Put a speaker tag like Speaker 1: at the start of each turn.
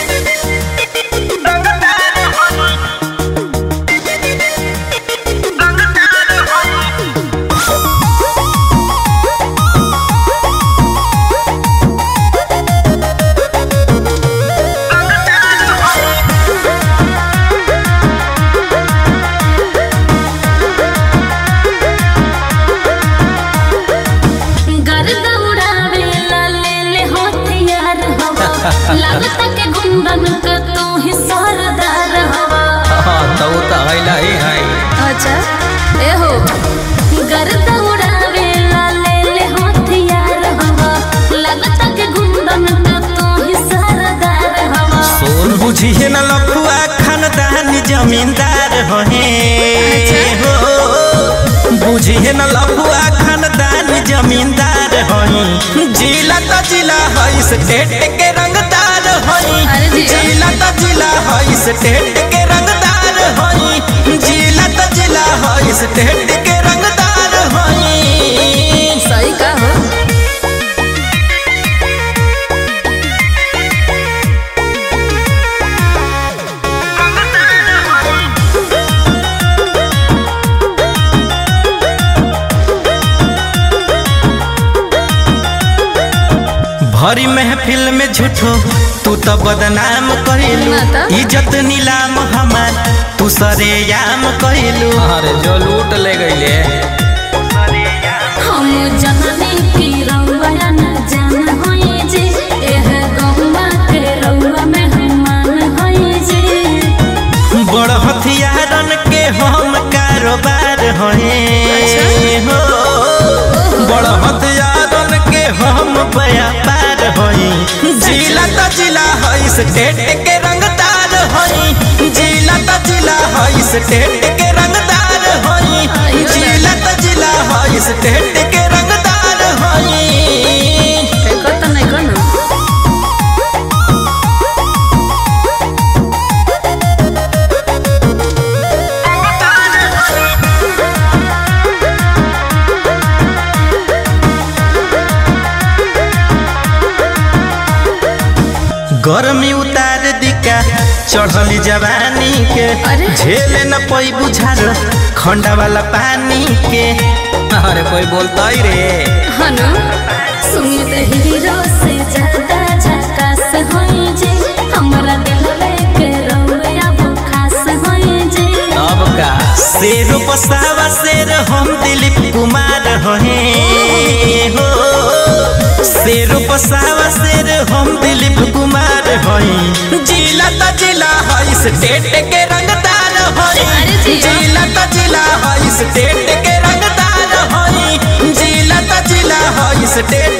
Speaker 1: लगता के गुंडन का तू ही सरदार हवा।
Speaker 2: तो हैला ही है।
Speaker 1: अच्छा ए हो गर्दा उड़ावे ले ले हथियार हवा। लगता के गुंडन का तू ही सरदार हवा।
Speaker 2: सोन बुझिए न लफुआ खानदानी जमींदार होहे हो। बुझिए न लफुआ खानदानी जमींदार होही। जिला तो जिला है स्टेट के रंगदार होही। जिला तो जिला है स्टेट के रंगदार होही। जिला तो जिला है स्टेट के रंगदार होही।
Speaker 1: सही का हो।
Speaker 2: भरी महफिल में झूठो तू तो बदनाम कहलू। इज्जत नीलाम हमार तू सरेआम कहलू। अरे जो लूट ले गईले।
Speaker 1: हम जननी की रउआ न जान होई जी। एह गौवा के रउआ में हमान होई जी।
Speaker 2: बड़ हथियारन के हम कारोबार होए हो। बड़ हथियारन के हम व्यापार होई। जिला तो जिला है स्टेट के रंगदार होई। जिला तो जिला है स्टेट के रंगदार होई। जिला तो जिला है स्टेट के रंगदार होई।
Speaker 1: एको तो नहीं कनो।
Speaker 2: गर्मी उतार दिका चढ़ली जवानी के। झेले न कोई बुझार खंडा वाला पानी के। अरे कोई बोलता ही रे।
Speaker 1: हनु सुमित हीरो से ज्यादा झकास होई जी। हमरा दिल के रउआ वो खास होई जी।
Speaker 2: अब का शेर पसावा शेर हम दिलीप कुमार होहे हो। शेर पसावा शेर हम दिलीप कुमार होई। जिला तो जिला है स्टेट के रंगदार होई। जिला तो जिला है स्टेट के रंगदार होई। जिला तो जिला है स्टेट